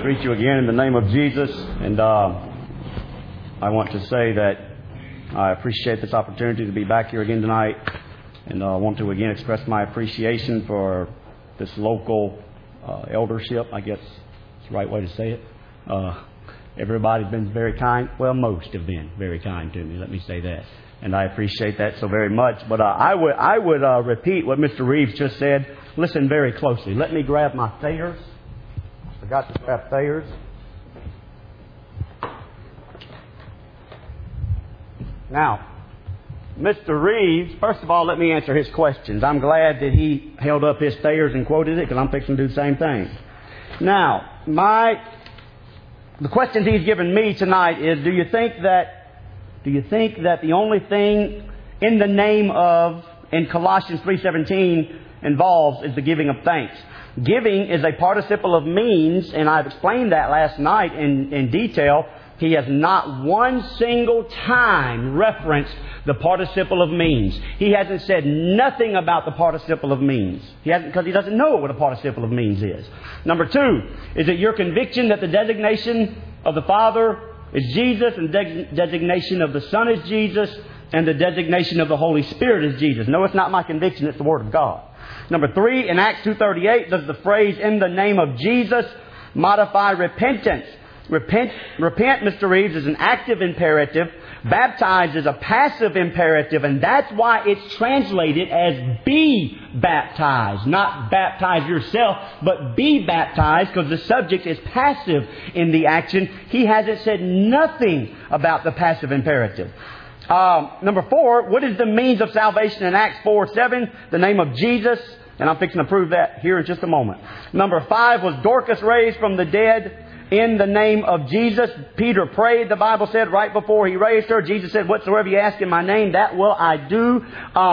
greet you again in the name of Jesus. And I want to say that I appreciate this opportunity to be back here again tonight. And I want to again express my appreciation for this local eldership. I guess it's the right way to say it. Everybody's been very kind. Well, most have been very kind to me. Let me say that. And I appreciate that so very much. But I would repeat what Mr. Reeves just said. Listen very closely. Let me grab my Thayers. I forgot to grab Thayers. Now, Mr. Reeves, first of all, let me answer his questions. I'm glad that he held up his Thayers and quoted it, because I'm fixing to do the same thing. Now, the questions he's given me tonight is, do you think that the only thing in the name of, in Colossians 3:17 involves is the giving of thanks? Giving is a participle of means, and I've explained that last night in detail. He has not one single time referenced the participle of means. He hasn't said nothing about the participle of means. He hasn't, because he doesn't know what a participle of means is. Number two, is it your conviction that the designation of the Father is Jesus, and the designation of the Son is Jesus, and the designation of the Holy Spirit is Jesus? No, it's not my conviction. It's the Word of God. Number three, in Acts 2:38, does the phrase "in the name of Jesus" modify repentance? Repent, Mr. Reeves, is an active imperative. Baptize is a passive imperative, and that's why it's translated as "be baptized." Not baptize yourself, but be baptized, because the subject is passive in the action. He hasn't said nothing about the passive imperative. Number four, what is the means of salvation in Acts 4:7? The name of Jesus. And I'm fixing to prove that here in just a moment. Number five, was Dorcas raised from the dead in the name of Jesus? Peter prayed, the Bible said, right before he raised her. Jesus said, "Whatsoever you ask in my name, that will I do."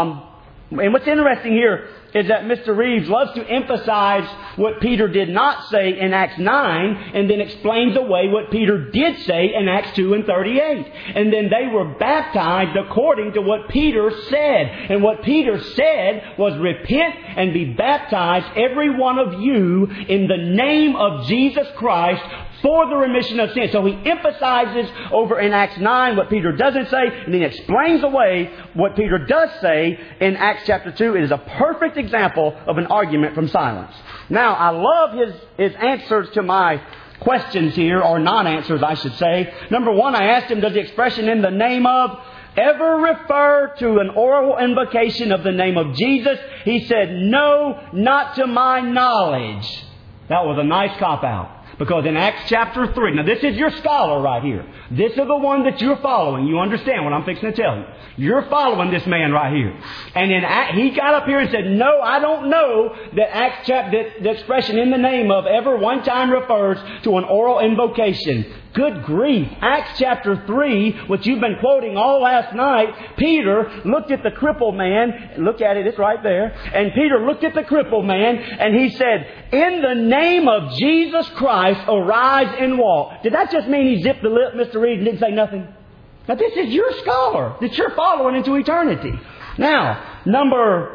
And what's interesting here is that Mr. Reeves loves to emphasize what Peter did not say in Acts 9, and then explains away what Peter did say in Acts 2:38. And then they were baptized according to what Peter said. And what Peter said was, "Repent and be baptized, every one of you, in the name of Jesus Christ, for the remission of sins." So he emphasizes over in Acts 9 what Peter doesn't say, and then explains away what Peter does say in Acts chapter 2. It is a perfect example of an argument from silence. Now, I love his answers to my questions here, or non-answers, I should say. Number one, I asked him, does the expression "in the name of" ever refer to an oral invocation of the name of Jesus? He said, "No, not to my knowledge." That was a nice cop-out. Because in Acts chapter 3, now this is your scholar right here. This is the one that you're following. You understand what I'm fixing to tell you. You're following this man right here. And he got up here and said, "No, I don't know that that the expression "in the name of" ever one time refers to an oral invocation." Good grief. Acts chapter 3, which you've been quoting all last night, Peter looked at the crippled man. Look at it, it's right there. And Peter looked at the crippled man and he said, "In the name of Jesus Christ, arise and walk." Did that just mean he zipped the lip, Mr. Reed, and didn't say nothing? Now this is your scholar that you're following into eternity. Now, number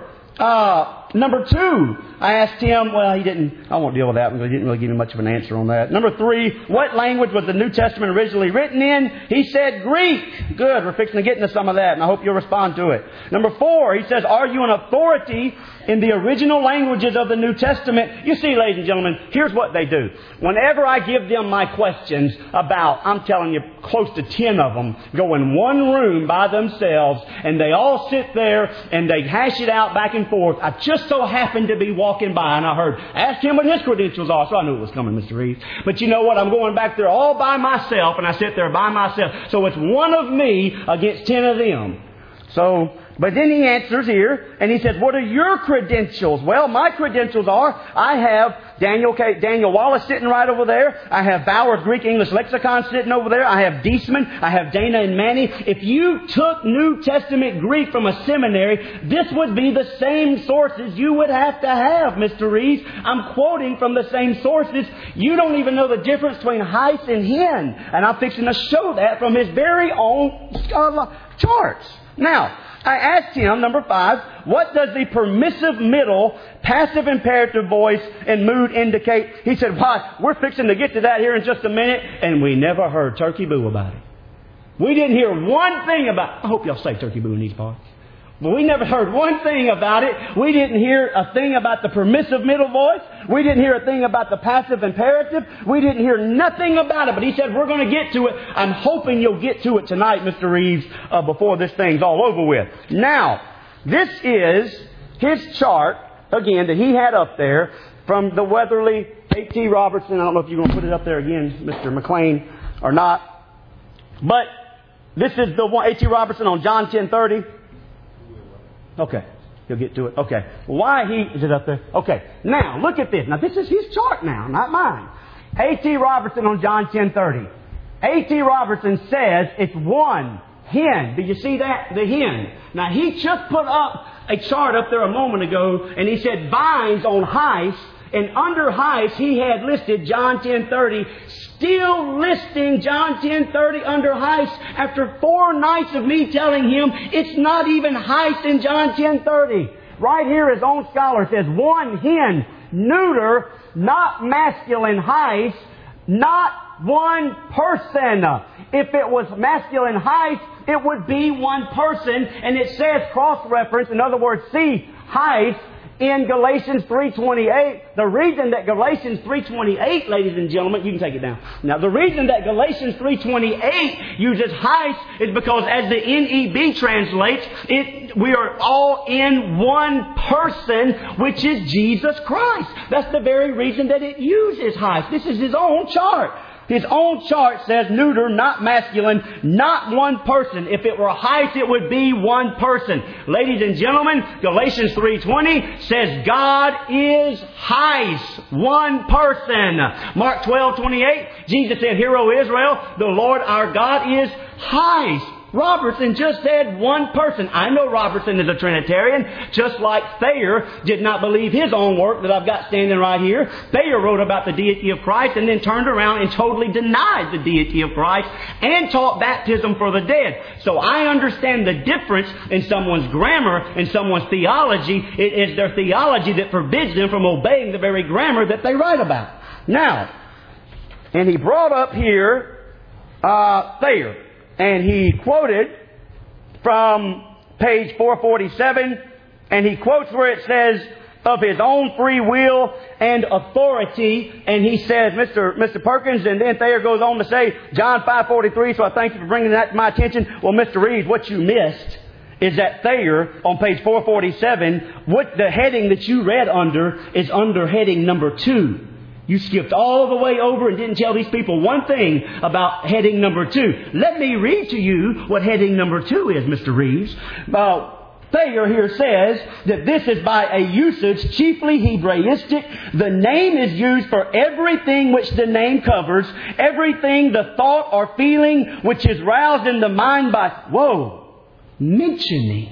two, I asked him, well, he didn't, I won't deal with that because he didn't really give me much of an answer on that. Number three, what language was the New Testament originally written in? He said Greek. Good, we're fixing to get into some of that, and I hope you'll respond to it. Number four, he says, are you an authority in the original languages of the New Testament? You see, ladies and gentlemen, here's what they do. Whenever I give them my questions about, I'm telling you, close to 10 of them, go in one room by themselves, and they all sit there, and they hash it out back and forth. I just so happened to be walking by, and I heard, ask him what his credentials are. So I knew it was coming, Mr. Reeves. But you know what? I'm going back there all by myself, and I sit there by myself. So it's one of me against 10 of them. So, but then he answers here, and he says, what are your credentials? Well, my credentials are, I have Daniel Wallace sitting right over there. I have Bauer's Greek-English Lexicon sitting over there. I have Deisman. I have Dana and Manny. If you took New Testament Greek from a seminary, this would be the same sources you would have to have, Mr. Reeves. I'm quoting from the same sources. You don't even know the difference between Heiss and Hen. And I'm fixing to show that from his very own charts. Now, I asked him, number 5, what does the permissive middle, passive imperative voice and mood indicate? He said, why, we're fixing to get to that here in just a minute, and we never heard turkey boo about it. We didn't hear one thing about it. I hope y'all say turkey boo in these parts. But we never heard one thing about it. We didn't hear a thing about the permissive middle voice. We didn't hear a thing about the passive imperative. We didn't hear nothing about it. But he said, we're going to get to it. I'm hoping you'll get to it tonight, Mr. Reeves, before this thing's all over with. Now, this is his chart, again, that he had up there from the Weatherly, A.T. Robertson. I don't know if you're going to put it up there again, Mr. McLean, or not. But this is the one, A.T. Robertson on John 10:30. Okay. You'll get to it. Okay. Why is it up there? Okay. Now, look at this. Now, this is his chart now, not mine. A.T. Robertson on John 10:30. A.T. Robertson says it's one hen. Did you see that? The hen. Now, he just put up a chart up there a moment ago, and he said vines on Heiss, and under Heiss, he had listed John 10:30, still listing John 10:30 under Heiss after 4 nights of me telling him it's not even Heiss in John 10:30. Right here, his own scholar says one hen, neuter, not masculine Heiss, not one person. If it was masculine Heiss, it would be one person, and it says cross-reference, in other words, see Heiss in Galatians 3:28. The reason that Galatians 3:28, ladies and gentlemen, you can take it down. Now, the reason that Galatians 3:28 uses Heiss is because as the NEB translates, we are all in one person, which is Jesus Christ. That's the very reason that it uses Heiss. This is his own chart. His own chart says neuter, not masculine, not one person. If it were Heiss, it would be one person. Ladies and gentlemen, Galatians 3:20 says God is Heiss, one person. Mark 12:28, Jesus said, "Hear, O Israel, the Lord our God is Heiss." Robertson just said one person. I know Robertson is a Trinitarian, just like Thayer did not believe his own work that I've got standing right here. Thayer wrote about the deity of Christ and then turned around and totally denied the deity of Christ and taught baptism for the dead. So I understand the difference in someone's grammar and someone's theology. It is their theology that forbids them from obeying the very grammar that they write about. Now, and he brought up here Thayer. And he quoted from page 447, and he quotes where it says, of his own free will and authority, and he says, Mr. Perkins, and then Thayer goes on to say, John 5:43, so I thank you for bringing that to my attention. Well, Mr. Reeves, what you missed is that Thayer, on page 447, what the heading that you read under is under heading number 2. You skipped all the way over and didn't tell these people one thing about heading number 2. Let me read to you what heading number 2 is, Mr. Reeves. Thayer here says that this is by a usage chiefly Hebraistic. The name is used for everything which the name covers, everything the thought or feeling which is roused in the mind by, mentioning,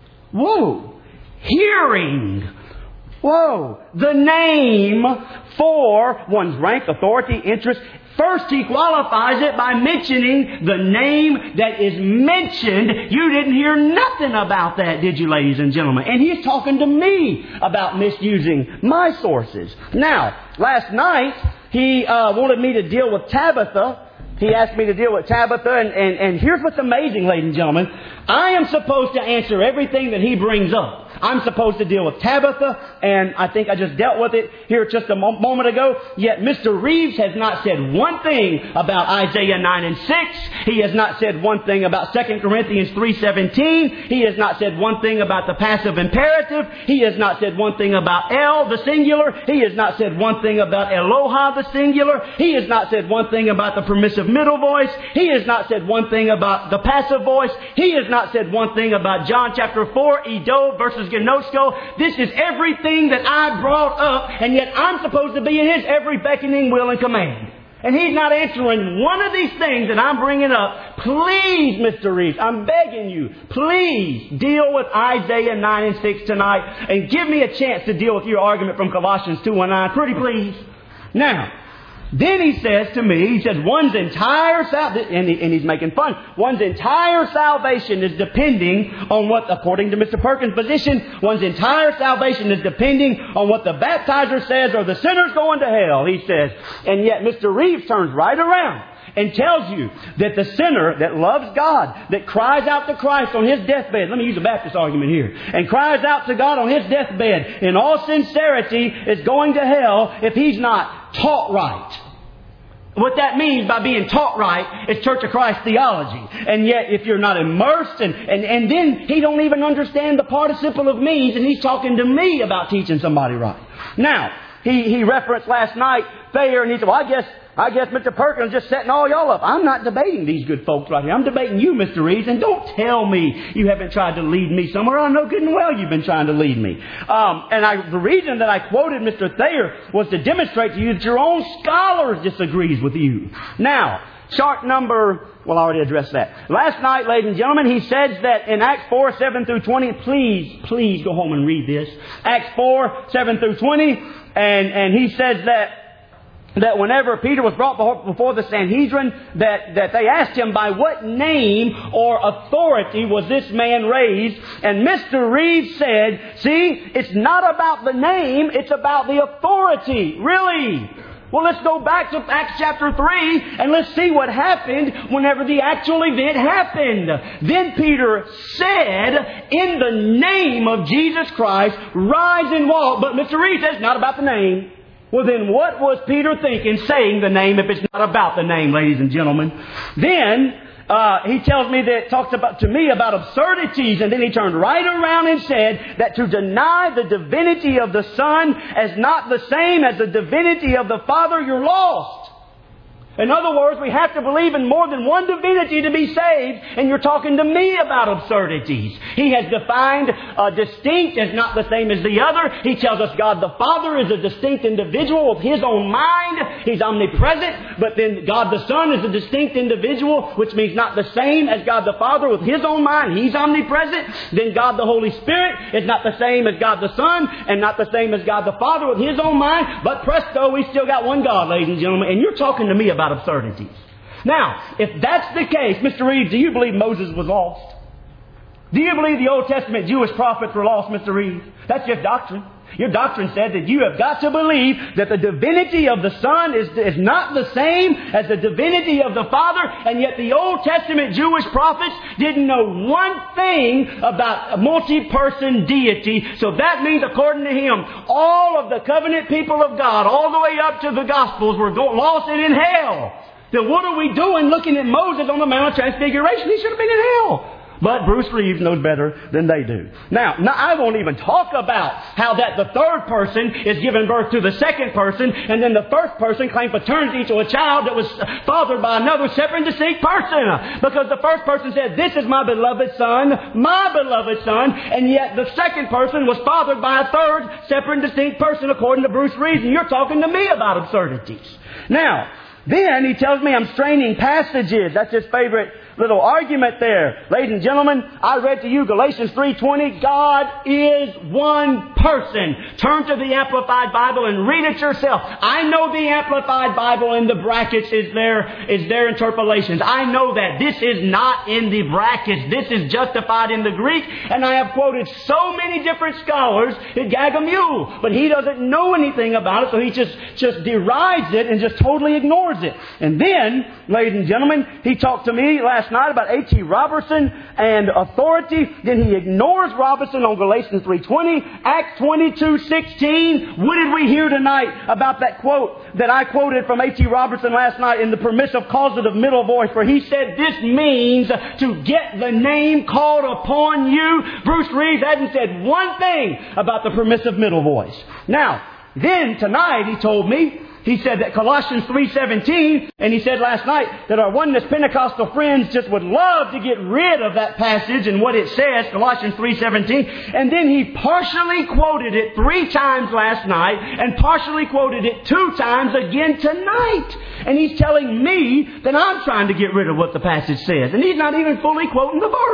hearing, the name for one's rank, authority, interest. First, he qualifies it by mentioning the name that is mentioned. You didn't hear nothing about that, did you, ladies and gentlemen? And he's talking to me about misusing my sources. Now, last night, he wanted me to deal with Tabitha. He asked me to deal with Tabitha, and here's what's amazing, ladies and gentlemen. I am supposed to answer everything that he brings up. I'm supposed to deal with Tabitha, and I think I just dealt with it here just a moment ago. Yet Mr. Reeves has not said one thing about Isaiah 9 and 6. He has not said one thing about 2 Corinthians 3:17. He has not said one thing about the passive imperative. He has not said one thing about El, the singular. He has not said one thing about Eloha, the singular. He has not said one thing about the permissive middle voice. He has not said one thing about the passive voice. He has not said one thing about John chapter 4, Edo versus Gnosko. This is everything that I brought up, and yet I'm supposed to be in his every beckoning will and command. And he's not answering one of these things that I'm bringing up. Please, Mr. Reeves, I'm begging you, please deal with Isaiah 9 and 6 tonight, and give me a chance to deal with your argument from Colossians 2 and 9. Pretty please. Now, Then he says to me, he says, one's entire salvation, and he's making fun, one's entire salvation is depending on what, according to Mr. Perkins' position, one's entire salvation is depending on what the baptizer says or the sinner's going to hell, he says. And yet Mr. Reeves turns right around and tells you that the sinner that loves God, that cries out to Christ on his deathbed, let me use a Baptist argument here, and cries out to God on his deathbed in all sincerity is going to hell if he's not taught right. What that means by being taught right is Church of Christ theology. And yet if you're not immersed and then he don't even understand the participle of means, and he's talking to me about teaching somebody right. Now, he referenced last night Thayer, and he said, well, I guess Mr. Perkins is just setting all y'all up. I'm not debating these good folks right here. I'm debating you, Mr. Reeves. And don't tell me you haven't tried to lead me somewhere. I know good and well you've been trying to lead me. The reason that I quoted Mr. Thayer was to demonstrate to you that your own scholars disagrees with you. Now, chart number... Well, I already addressed that. Last night, ladies and gentlemen, he says that in Acts 4, 7 through 20, please go home and read this. Acts 4, 7 through 20, and he says that whenever Peter was brought before the Sanhedrin, that they asked him by what name or authority was this man raised. And Mr. Reeves said, see, it's not about the name, it's about the authority. Really? Well, let's go back to Acts chapter 3 and let's see what happened whenever the actual event happened. Then Peter said, in the name of Jesus Christ, rise and walk. But Mr. Reeves says, it's not about the name. Well, then what was Peter thinking saying the name if it's not about the name, ladies and gentlemen? Then he tells me that talks to me about absurdities, and then he turned right around and said that to deny the divinity of the Son as not the same as the divinity of the Father, you're lost. In other words, we have to believe in more than one divinity to be saved, and you're talking to me about absurdities. He has defined distinct as not the same as the other. He tells us God the Father is a distinct individual with His own mind. He's omnipresent, but then God the Son is a distinct individual, which means not the same as God the Father with His own mind. He's omnipresent. Then God the Holy Spirit is not the same as God the Son, and not the same as God the Father with His own mind. But presto, we still got one God, ladies and gentlemen, and you're talking to me about absurdities. Now, if that's the case, Mr. Reeves, do you believe Moses was lost? Do you believe the Old Testament Jewish prophets were lost, Mr. Reeves? That's your doctrine. Your doctrine said that you have got to believe that the divinity of the Son is not the same as the divinity of the Father, and yet the Old Testament Jewish prophets didn't know one thing about a multi-person deity. So that means, according to him, all of the covenant people of God, all the way up to the Gospels, were lost and in hell. Then what are we doing looking at Moses on the Mount of Transfiguration? He should have been in hell. But Bruce Reeves knows better than they do. Now, I won't even talk about how that the third person is giving birth to the second person, and then the first person claimed paternity to a child that was fathered by another separate and distinct person. Because the first person said, this is my beloved son, and yet the second person was fathered by a third separate and distinct person, according to Bruce Reeves, and you're talking to me about absurdities. Now, then he tells me I'm straining passages. That's his favorite little argument there. Ladies and gentlemen, I read to you Galatians 3:20. God is one person. Turn to the Amplified Bible and read it yourself. I know the Amplified Bible in the brackets is their interpolations. I know that. This is not in the brackets. This is justified in the Greek. And I have quoted so many different scholars that gag a mule. But he doesn't know anything about it, so he just derides it and just totally ignores it. And then, ladies and gentlemen, he talked to me last night about A.T. Robertson and authority. Then he ignores Robertson on Galatians 3:20, Acts 22:16. What did we hear tonight about that quote that I quoted from A.T. Robertson last night in the permissive causative middle voice, where he said this means to get the name called upon you? Bruce Reeves hadn't said one thing about the permissive middle voice. Now, then tonight he told me, he said that Colossians 3:17, and he said last night that our Oneness Pentecostal friends just would love to get rid of that passage and what it says, Colossians 3:17. And then he partially quoted it 3 times last night and partially quoted it 2 times again tonight. And he's telling me that I'm trying to get rid of what the passage says. And he's not even fully quoting the verse.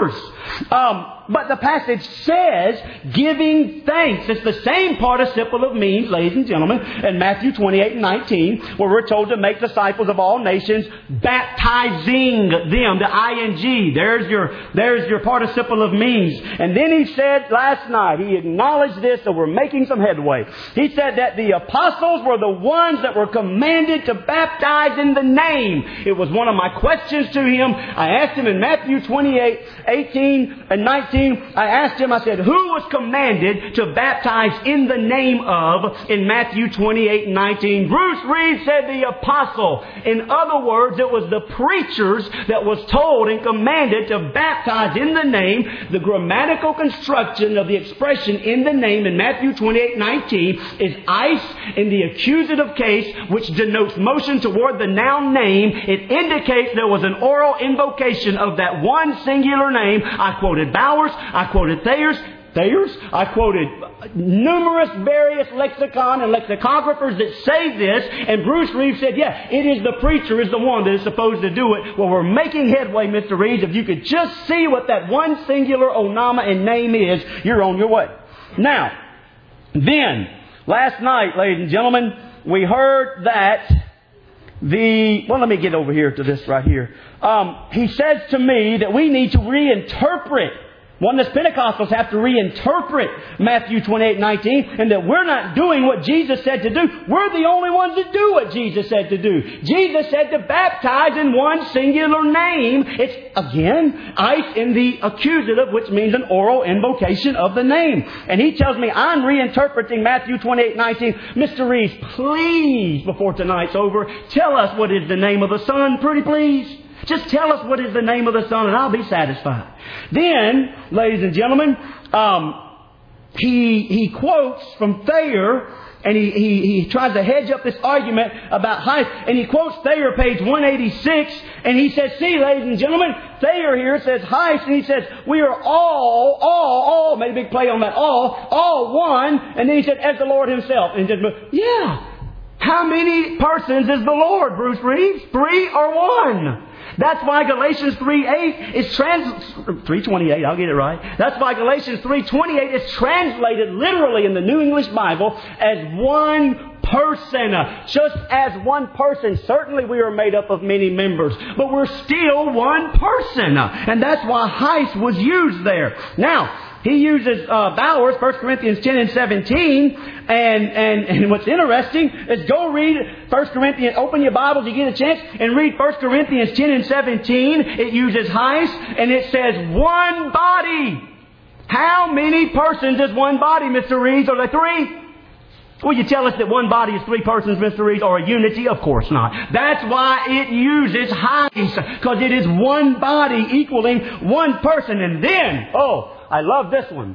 But the passage says giving thanks. It's the same participle of means, ladies and gentlemen, in Matthew 28 and 19, where we're told to make disciples of all nations, baptizing them, the ing. There's your participle of means. And then he said last night, he acknowledged this, so we're making some headway. He said that the apostles were the ones that were commanded to baptize in the name. It was one of my questions to him. I asked him in Matthew 28, 18 and 19, I asked him, I said, who was commanded to baptize in the name of in Matthew 28 and 19? Bruce Reed said the apostle. In other words, it was the preachers that was told and commanded to baptize in the name. The grammatical construction of the expression in the name in Matthew 28, 19 is ice in the accusative case, which denotes motion toward the noun name. It indicates there was an oral invocation of that one singular name. I quoted Bowers. I quoted Thayer's. I quoted numerous various lexicon and lexicographers that say this, and Bruce Reeves said, yeah, it is the preacher is the one that is supposed to do it. Well, we're making headway, Mr. Reeves. If you could just see what that one singular onama and name is, you're on your way. Now, then, last night, ladies and gentlemen, we heard that let me get over here to this right here. He says to me that we need to reinterpret. Oneness Pentecostals have to reinterpret Matthew 28:19, and that we're not doing what Jesus said to do. We're the only ones that do what Jesus said to do. Jesus said to baptize in one singular name. It's, again, ice in the accusative, which means an oral invocation of the name. And he tells me I'm reinterpreting Matthew 28:19. Mr. Reeves, please, before tonight's over, tell us what is the name of the Son, pretty please. Just tell us what is the name of the Son and I'll be satisfied. Then, ladies and gentlemen, he quotes from Thayer, and he tries to hedge up this argument about height. And he quotes Thayer, page 186, and he says, see, ladies and gentlemen, Thayer here says Heist, and he says, we are all, made a big play on that, all one. And then he said, as the Lord Himself. And he said, yeah. How many persons is the Lord, Bruce Reeves? 3 or 1? That's why Galatians 3:8 is 3:28, I'll get it right. That's why Galatians 3:28 is translated literally in the New English Bible as one person. Just as one person. Certainly we are made up of many members, but we're still one person. And that's why Heist was used there. Now, he uses Bowers, 1 Corinthians 10 and 17. And what's interesting is go read 1 Corinthians, open your Bibles, you get a chance, and read 1 Corinthians 10 and 17. It uses Heist, and it says one body. How many persons is one body, Mr. Reeves? Are there 3? Will you tell us that one body is 3 persons, Mr. Reeves, or a unity? Of course not. That's why it uses Heist, because it is one body equaling one person. And then, I love this one.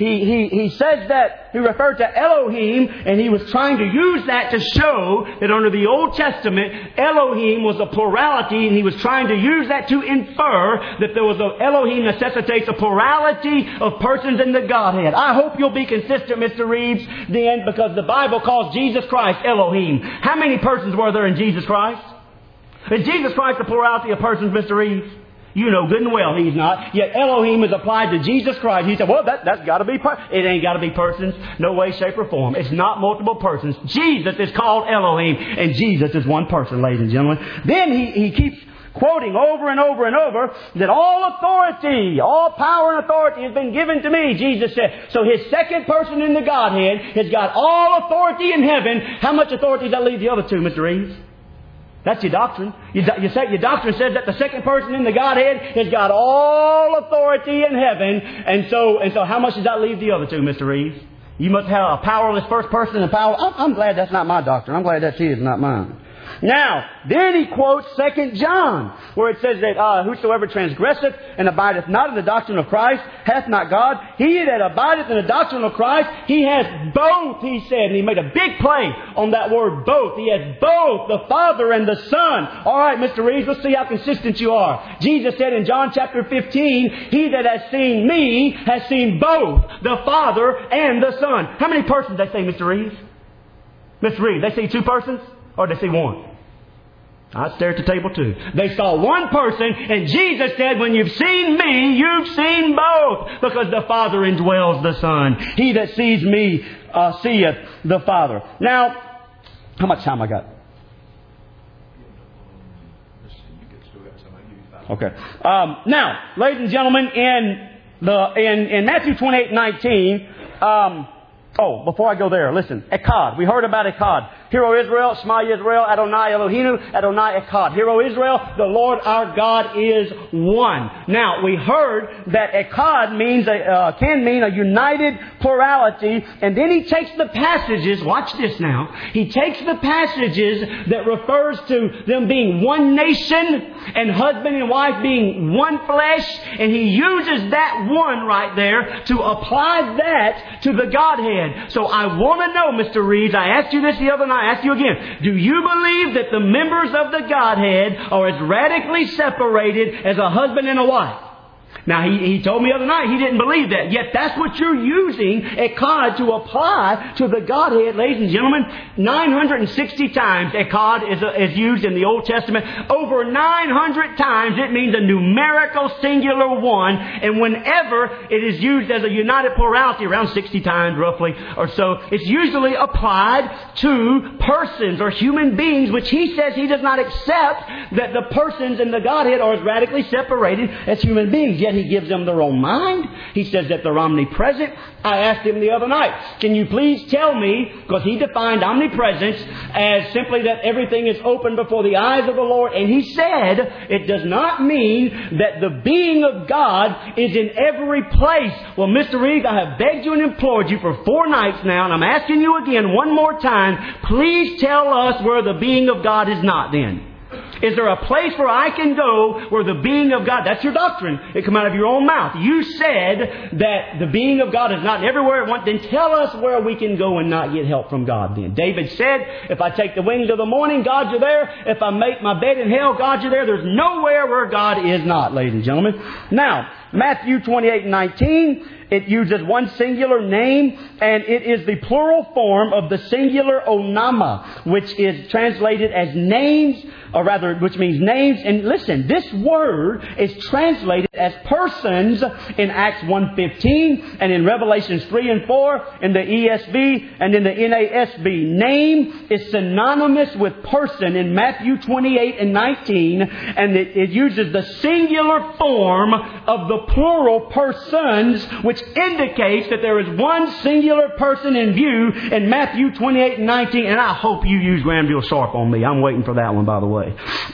He says that he referred to Elohim, and he was trying to use that to show that under the Old Testament, Elohim was a plurality, and he was trying to use that to infer that there was Elohim necessitates a plurality of persons in the Godhead. I hope you'll be consistent, Mr. Reeves, then, because the Bible calls Jesus Christ Elohim. How many persons were there in Jesus Christ? Is Jesus Christ a plurality of persons, Mr. Reeves? You know good and well He's not. Yet Elohim is applied to Jesus Christ. He said, well, that's got to be It ain't got to be persons. No way, shape, or form. It's not multiple persons. Jesus is called Elohim, and Jesus is one person, ladies and gentlemen. Then he keeps quoting over and over and over that all authority, all power and authority has been given to me, Jesus said. So His second person in the Godhead has got all authority in heaven. How much authority does that leave the other 2, Mr. Reeves? That's your doctrine. Your doctrine says that the second person in the Godhead has got all authority in heaven. And so how much does that leave the other 2, Mr. Reeves? You must have a powerless first person and power. I'm glad that's not my doctrine. I'm glad that's his, not mine. Now, then he quotes 2 John, where it says that whosoever transgresseth and abideth not in the doctrine of Christ hath not God. He that abideth in the doctrine of Christ, he has both, he said. And he made a big play on that word both. He has both the Father and the Son. All right, Mr. Reeves, let's see how consistent you are. Jesus said in John chapter 15, he that has seen me has seen both the Father and the Son. How many persons they say, Mr. Reeves? Mr. Reeves, they see 2 persons? Or they see 1? I stare at the table too. They saw one person, and Jesus said, when you've seen me, you've seen both, because the Father indwells the Son. He that sees me seeth the Father. Now, how much time I got? Okay. Now, ladies and gentlemen, in Matthew 28:19, before I go there, listen. Echad. We heard about Echad. Hear, O Israel, Shema Yisrael, Adonai Eloheinu, Adonai Echad. Hear, O Israel, the Lord our God is one. Now, we heard that Echad can mean a united plurality, and then he takes the passages, watch this now, he takes the passages that refers to them being one nation and husband and wife being one flesh, and he uses that one right there to apply that to the Godhead. So I want to know, Mr. Reeves, I asked you this the other night, I ask you again, do you believe that the members of the Godhead are as radically separated as a husband and a wife? Now, he told me the other night he didn't believe that. Yet that's what you're using Echad to apply to the Godhead, ladies and gentlemen. 960 times Echad is used in the Old Testament. Over 900 times it means a numerical singular one. And whenever it is used as a united plurality, around 60 times roughly or so, it's usually applied to persons or human beings, which he says he does not accept that the persons in the Godhead are as radically separated as human beings. Yet he gives them their own mind. He says that they're omnipresent. I asked him the other night, can you please tell me, because he defined omnipresence as simply that everything is open before the eyes of the Lord. And he said it does not mean that the being of God is in every place. Well, Mr. Reeves, I have begged you and implored you for 4 nights now, and I'm asking you again one more time, please tell us where the being of God is not then. Is there a place where I can go where the being of God, that's your doctrine, it come out of your own mouth. You said that the being of God is not everywhere at once. Then tell us where we can go and not get help from God then. David said, if I take the wings of the morning, God, you're there. If I make my bed in hell, God, you're there. There's nowhere where God is not, ladies and gentlemen. Now, Matthew 28:19, it uses one singular name, and it is the plural form of the singular onama, which is translated as names, or rather, which means names. And listen, this word is translated as persons in Acts 1:15 and in Revelations 3 and 4 in the ESV and in the NASB. Name is synonymous with person in Matthew 28:19, and it uses the singular form of the plural persons, which indicates that there is one singular person in view in Matthew 28:19. And I hope you use Granville Sharp on me. I'm waiting for that one, by the way.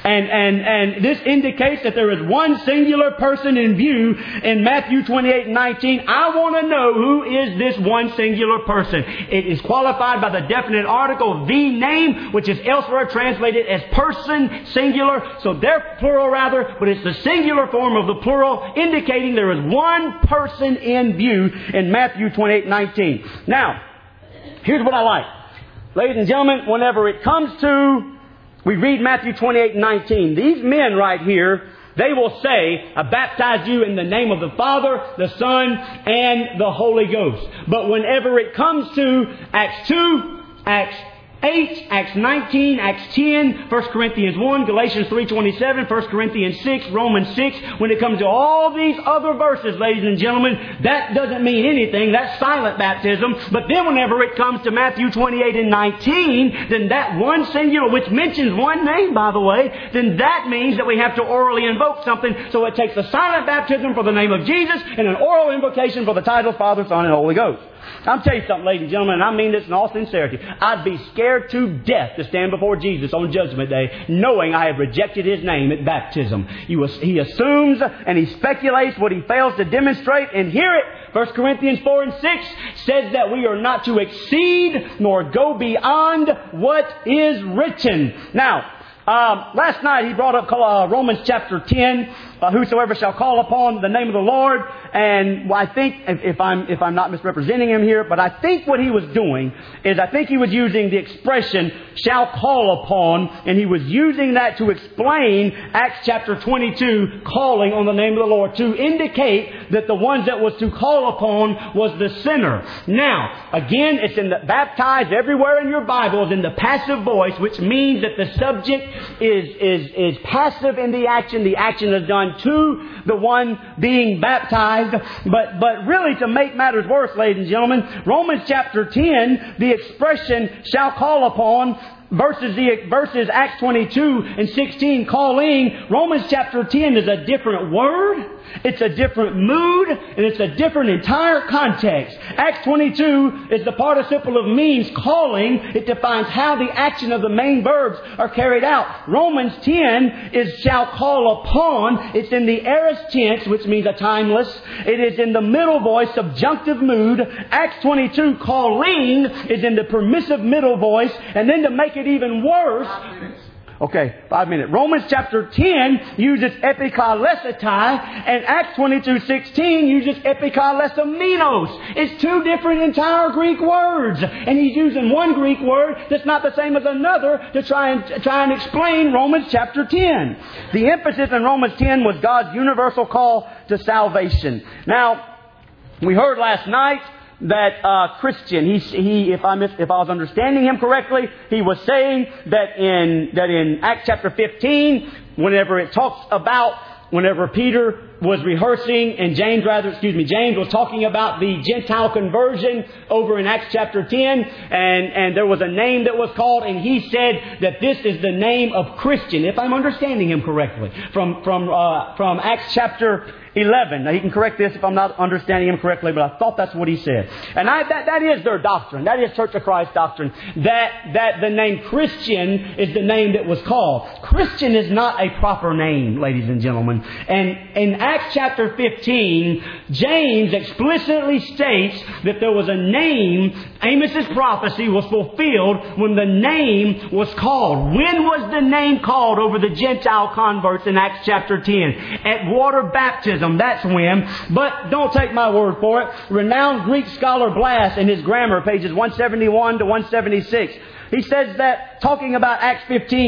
And this indicates that there is one singular person in view in Matthew 28:19. I want to know who is this one singular person. It is qualified by the definite article, the name, which is elsewhere translated as person, singular. So they're plural rather, but it's the singular form of the plural, indicating there is one person in view in Matthew 28:19. Now, here's what I like. Ladies and gentlemen, whenever it comes to, we read Matthew 28:19, these men right here, they will say, I baptize you in the name of the Father, the Son, and the Holy Ghost. But whenever it comes to Acts 2, Acts 8, Acts 19, Acts 10, 1 Corinthians 1, Galatians 3:27, 1 Corinthians 6, Romans 6. When it comes to all these other verses, ladies and gentlemen, that doesn't mean anything. That's silent baptism. But then whenever it comes to Matthew 28:19, then that one singular, which mentions one name, by the way, then that means that we have to orally invoke something. So it takes a silent baptism for the name of Jesus and an oral invocation for the title Father, Son, and Holy Ghost. I'm telling you something, ladies and gentlemen, and I mean this in all sincerity. I'd be scared to death to stand before Jesus on Judgment Day, knowing I have rejected His name at baptism. He assumes and he speculates what he fails to demonstrate. And hear it, 1 Corinthians 4 and 6 says that we are not to exceed nor go beyond what is written. Now, last night he brought up Romans chapter 10, whosoever shall call upon the name of the Lord. And I think, if I'm not misrepresenting him here, but I think what he was doing is I think he was using the expression shall call upon, and he was using that to explain Acts chapter 22, calling on the name of the Lord, to indicate that the ones that was to call upon was the sinner. Now, again, it's in the baptized everywhere in your Bible is in the passive voice, which means that the subject is passive in the action. The action is done to the one being baptized. But really, to make matters worse, ladies and gentlemen, Romans chapter 10, the expression shall call upon, versus Acts 22 and 16 calling, Romans chapter 10 is a different word, it's a different mood, and it's a different entire context. Acts 22 is the participle of means, calling. It defines how the action of the main verbs are carried out. Romans 10 is shall call upon. It's in the aorist tense, which means a timeless. It is in the middle voice, subjunctive mood. Acts 22, calling, is in the permissive middle voice. And then to make it even worse, 5 minutes. Romans chapter 10 uses epikalessetai, and Acts 22:16 uses epikalessomenos. It's two different entire Greek words, and he's using one Greek word that's not the same as another to try and explain Romans chapter 10. The emphasis in Romans 10 was God's universal call to salvation. Now, we heard last night that Christian, if I was understanding him correctly, he was saying that in Acts chapter 15, whenever Peter was rehearsing, and James was talking about the Gentile conversion over in Acts chapter 10, and there was a name that was called, and he said that this is the name of Christian, if I'm understanding him correctly, from Acts chapter 11. Now, he can correct this if I'm not understanding him correctly, but I thought that's what he said. And that is their doctrine. That is Church of Christ doctrine. That the name Christian is the name that was called. Christian is not a proper name, ladies and gentlemen. And in Acts chapter 15, James explicitly states that there was a name, Amos's prophecy was fulfilled when the name was called. When was the name called over the Gentile converts in Acts chapter 10? At water baptism. That's when. But don't take my word for it. Renowned Greek scholar Blas, in his grammar, pages 171 to 176, he says that, talking about Acts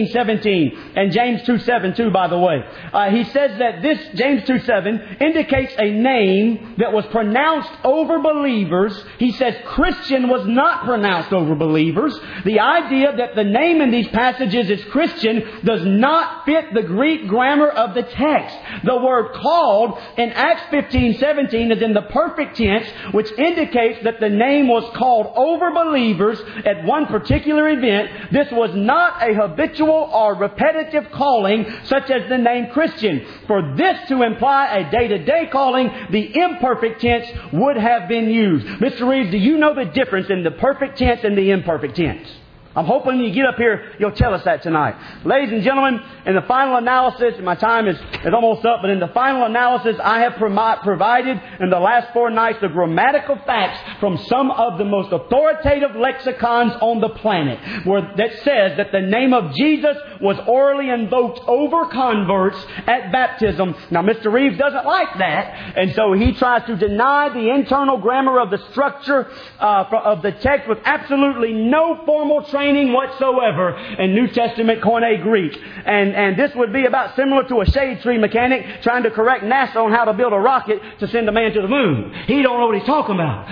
15:17 and James 2:7 too, by the way. He says that this, James 2:7, indicates a name that was pronounced over believers. He says Christian was not pronounced over believers. The idea that the name in these passages is Christian does not fit the Greek grammar of the text. The word called in Acts 15:17 is in the perfect tense, which indicates that the name was called over believers at one particular event. This was not a habitual or repetitive calling such as the name Christian. For this to imply a day-to-day calling, the imperfect tense would have been used. Mr. Reeves, do you know the difference in the perfect tense and the imperfect tense? I'm hoping you get up here, you'll tell us that tonight. Ladies and gentlemen, in the final analysis, my time is almost up, but in the final analysis, I have provided in the last 4 nights the grammatical facts from some of the most authoritative lexicons on the planet, that says that the name of Jesus was orally invoked over converts at baptism. Now, Mr. Reeves doesn't like that, and so he tries to deny the internal grammar of the structure of the text with absolutely no formal training whatsoever in New Testament Koine Greek. And this would be about similar to a shade tree mechanic trying to correct NASA on how to build a rocket to send a man to the moon. He don't know what he's talking about.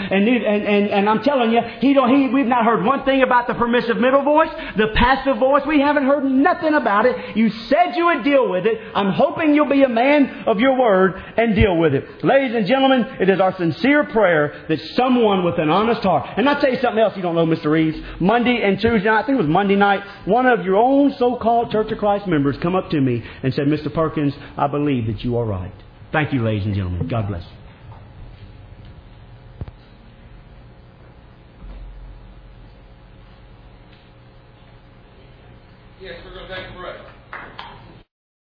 And I'm telling you, we've not heard one thing about the permissive middle voice, the passive voice. We haven't heard nothing about it. You said you would deal with it. I'm hoping you'll be a man of your word and deal with it. Ladies and gentlemen, it is our sincere prayer that someone with an honest heart, and I'll tell you something else you don't know, Mr. Reeves. Monday and Tuesday, I think it was Monday night, one of your own so-called Church of Christ members come up to me and said, Mr. Perkins, I believe that you are right. Thank you, ladies and gentlemen. God bless you.